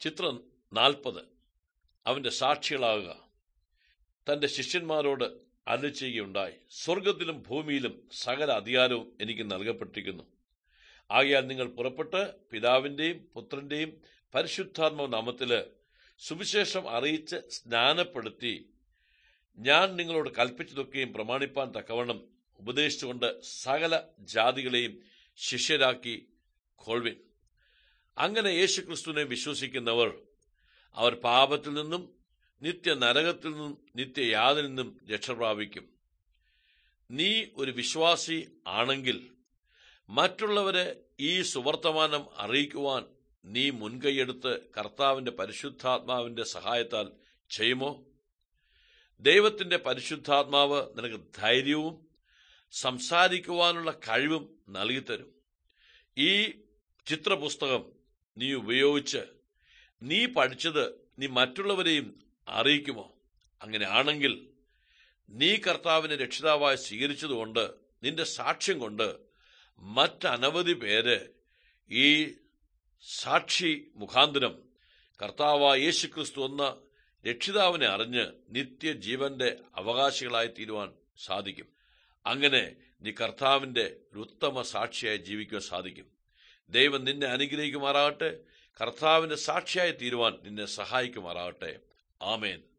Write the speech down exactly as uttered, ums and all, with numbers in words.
ചിത്രം നാൽപ്പത്. അവന്റെ സാക്ഷികളാകുക. തന്റെ ശിഷ്യന്മാരോട് അരുളി ചെയ്യുകയുണ്ടായി, സ്വർഗത്തിലും ഭൂമിയിലും സകല അധികാരവും എനിക്ക് നൽകപ്പെട്ടിരിക്കുന്നു. ആകയാൽ നിങ്ങൾ പുറപ്പെട്ട് പിതാവിന്റെയും പുത്രന്റെയും പരിശുദ്ധാത്മ നാമത്തില് സുവിശേഷം അറിയിച്ച് സ്നാനപ്പെടുത്തി ഞാൻ നിങ്ങളോട് കൽപ്പിച്ചതൊക്കെയും പ്രമാണിപ്പാൻ തക്കവണ്ണം ഉപദേശിച്ചുകൊണ്ട് സകല ജാതികളെയും ശിഷ്യരാക്കി കൊൾവിൻ. അങ്ങനെ യേശുക്രിസ്തുവിനെ വിശ്വസിക്കുന്നവർ അവർ പാപത്തിൽ നിന്നും നിത്യ നരകത്തിൽ നിന്നും നിത്യയാതിൽ നിന്നും രക്ഷ പ്രാപിക്കും. നീ ഒരു വിശ്വാസി ആണെങ്കിൽ മറ്റുള്ളവരെ ഈ സുവർത്തമാനം അറിയിക്കുവാൻ നീ മുൻകൈയെടുത്ത് കർത്താവിന്റെ പരിശുദ്ധാത്മാവിന്റെ സഹായത്താൽ ചെയ്യുമോ? ദൈവത്തിന്റെ പരിശുദ്ധാത്മാവ് നിനക്ക് ധൈര്യവും സംസാരിക്കുവാനുള്ള കഴിവും നൽകിത്തരും. ഈ ചിത്രപുസ്തകം നീ ഉപയോഗിച്ച് നീ പഠിച്ചത് നീ മറ്റുള്ളവരെയും അറിയിക്കുമോ? അങ്ങനെ ആണെങ്കിൽ നീ കർത്താവിനെ രക്ഷിതാവായി സ്വീകരിച്ചതുകൊണ്ട് നിന്റെ സാക്ഷ്യം കൊണ്ട് മറ്റനവധി പേര് ഈ സാക്ഷി മുഖാന്തരം കർത്താവായ യേശുക്രിസ്തു എന്ന രക്ഷിതാവിനെ അറിഞ്ഞ് നിത്യജീവന്റെ അവകാശികളായി തീരുവാൻ സാധിക്കും. അങ്ങനെ നീ കർത്താവിന്റെ ഒരു ഉത്തമ സാക്ഷിയായി ജീവിക്കുവാൻ സാധിക്കും. ദൈവം നിന്നെ അനുഗ്രഹിക്കുമാറാകട്ടെ. കർത്താവിന്റെ സാക്ഷിയായി തീരുവാൻ നിന്നെ സഹായിക്കുമാറാകട്ടെ. ആമേൻ.